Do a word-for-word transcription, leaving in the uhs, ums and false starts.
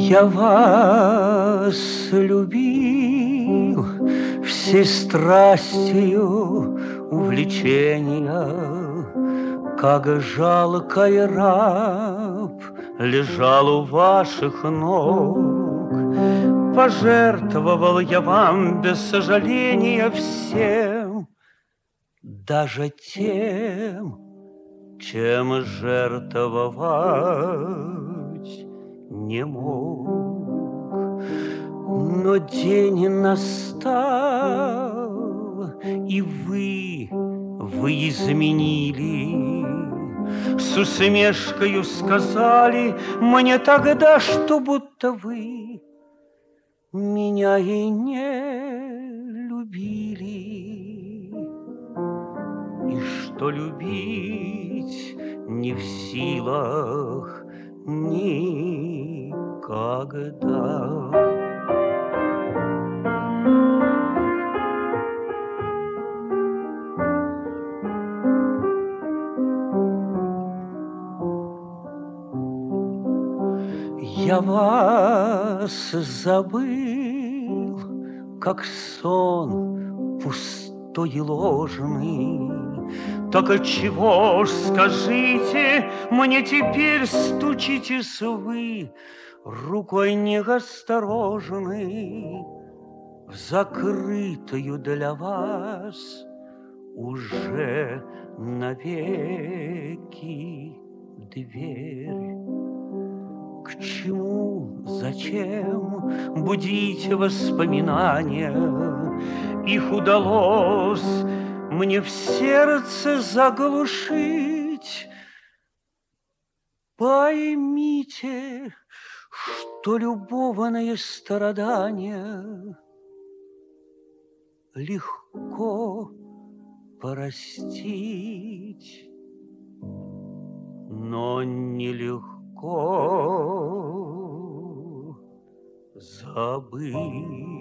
Я вас любил всей страстью увлечения, как жалкий раб лежал у ваших ног. Пожертвовал я вам без сожаления всем, даже тем, чем жертвовать не мог. Но день настал, и вы, вы изменили. С усмешкою сказали мне тогда, что будто вы меня и не любили, и что любить не в силах никогда. Я вас забыл, как сон пустой и ложный. Так отчего ж, скажите, мне теперь стучитесь вы рукой неосторожной в закрытую для вас уже навеки дверь? К чему, зачем будить воспоминания? Их удалось мне в сердце заглушить. Поймите, что любовные страдания легко простить, но нелегко забыть.